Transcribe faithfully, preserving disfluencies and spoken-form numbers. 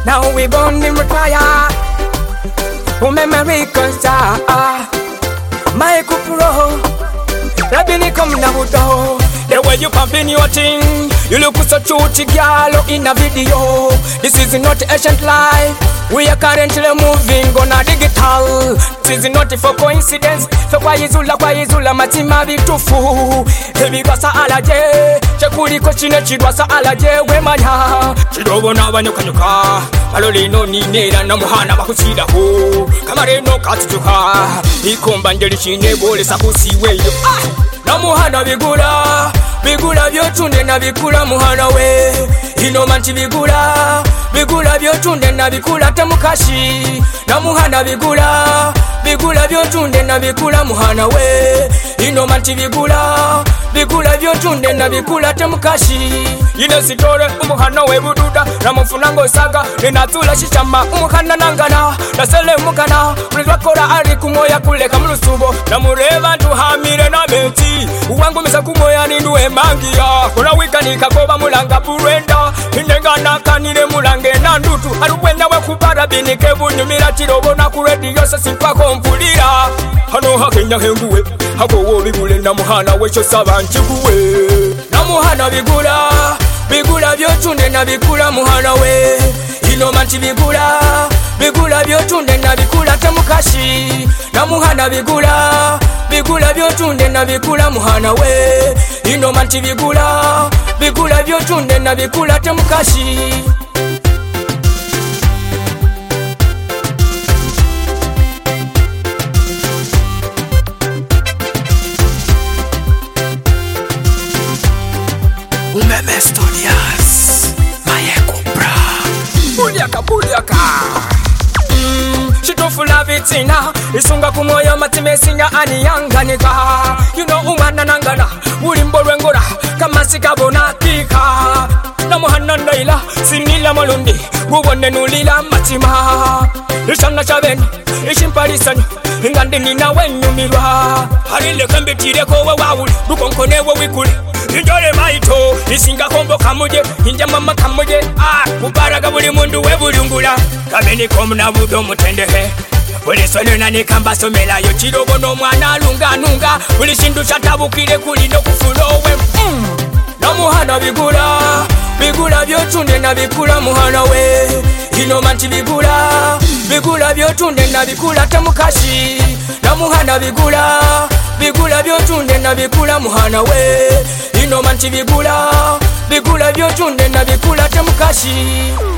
Now we born in require. Umeme star. My Kupro. Rabini come now do. The way you pumping your thing, you look so cute, girl, in a video. This is not ancient life. We are currently moving on a digital. This is not for coincidence. For kwa izula kwa izula matima bitufu. Hebi kwa sa alaje. Chekuli kochine chidwa sa alaje wemanya. Chidogo na banyoka nyoka. Maloli no ni nera na muhana bakuchida ho. Kamare no katujuka. Ikomba njeli chine bole sakusiwe yo. Ah! Na muhana bigula. Bigula byotunde na bikula muhana we. Ino manchi bigula. Bigula byotunde na bikula temukashi. Na muhana bigula. Bigula byotunde na bikula muhana we. Ino manchi bigula. Bigula byotunde na bikula temukashi. Ine sitore umuhana we bududa. Na mfunango saga. Ninatula shishama umuhana nangana. Nasele mukana. Mrizwakora ari kumoya kuleka mulusubo. Na mureva ntuhamire na beti. Uwangu misa kumoya ninduwe mangia. Kuna wika nikakoba mulanga burenda. Inengana kanire mulange na ndutu. Arubwenya we kubara binike bunyumira chirobo na kuredi yose simpako mpulira. Hano hakenya henguwe. Hako wo bigule na muhana we chosaba nchiguwe. Na muhana bigula. Bigula byotunde na bikula muhana we. Ino manchi bigula. Bigula byotunde na bikula temukashi. Na muhana bigula. Bigula byotunde na bikula muhana we. Ino manchi bigula. Bigula byotunde na bikula temukashi. Umeme Studios Maye Kupra Buliaka buliaka mm, Shitofula vitina Isunga kumoya matime singa aniyanganika. You know umana nangana Ulimbo rwengora Kama sikabona kika Na muhana naila Sinila malundi Guwane nulila matima Ishana chabeni Ishimparisanyo Ingandi nina wenyu milwa Harile kembetire kowe wawuli Rukonkone we wikuli Injole maito Isinga kombo kamuje Inja mama kamuje Ah Mubaraga buli mundu we bulungula Kameni komuna budo mutendehe Buli sone na nikamba somela yo chirogo no mwana lunga nunga Buli shindu chatabukire kuli no kufulowe mm. Na muhana bigula Bigula byotunde na bikula muhana we. Ino manchi bigula Bigula byotunde na bikula temukashi. Na muhana bigula Bigula byotunde na bikula muhana we. Ino manchi bigula Bigula byotunde na bikula temukashi.